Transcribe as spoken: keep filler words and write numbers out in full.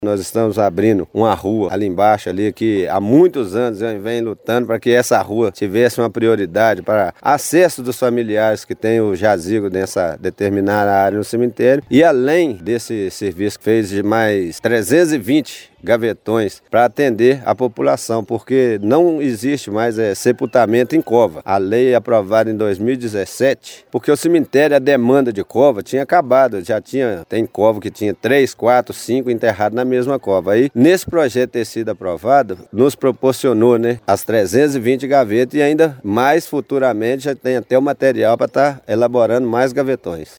Nós estamos abrindo uma rua ali embaixo, ali, que há muitos anos eu venho lutando para que essa rua tivesse uma prioridade para acesso dos familiares que têm o jazigo nessa determinada área no cemitério. E além desse serviço, fez de mais trezentos e vinte gavetões para atender a população, porque não existe mais é, sepultamento em cova. A lei aprovada em dois mil e dezessete, porque o cemitério, a demanda de cova tinha acabado, já tinha, tem cova que tinha três, quatro, cinco enterrados na mesma cova. Aí, nesse projeto ter sido aprovado, nos proporcionou, né, as trezentas e vinte gavetas e ainda mais futuramente já tem até o material para estar elaborando mais gavetões.